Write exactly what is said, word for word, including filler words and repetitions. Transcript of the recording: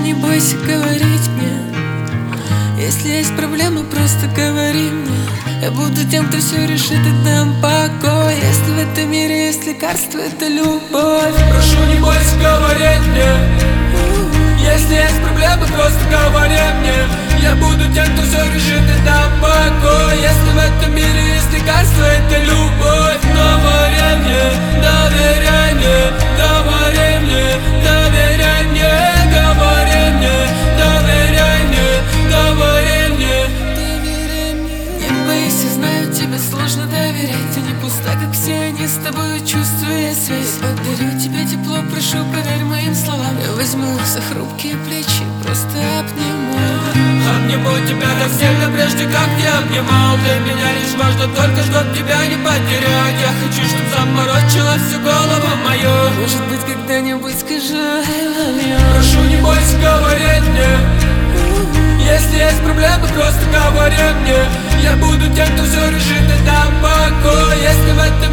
не бойся говорить мне. Если есть проблемы, просто говори мне. Я буду тем, кто все решит и дам покой. Если в этом мире есть лекарство, это любовь. Прошу, не бойся говорить мне. Если есть проблемы, просто говори мне. Я буду тем, кто все решит и дам покой. Если в этом мире есть лекарство, это любовь. Говори мне, доверяй мне, говори мне, доверяй мне, говори мне, доверяй мне, говори мне, доверяй мне. Не бойся, знаю, тебе сложно доверять. Ты не пуста, как все они, с тобой чувствую связь. Я подарю тебе тепло, прошу, поверь моим словам. Я возьму за хрупкие плечи, просто обниму. Обниму тебя так сильно, прежде как не обнимал. Для меня лишь важно только, чтоб тебя не потерять. Я хочу, чтоб заморочила всю голову мою. Может быть, когда-нибудь скажу I love you. Прошу, не бойся говорить мне. Если есть проблемы, просто говори мне. Я буду тем, кто все решит и дам покой. Если в этом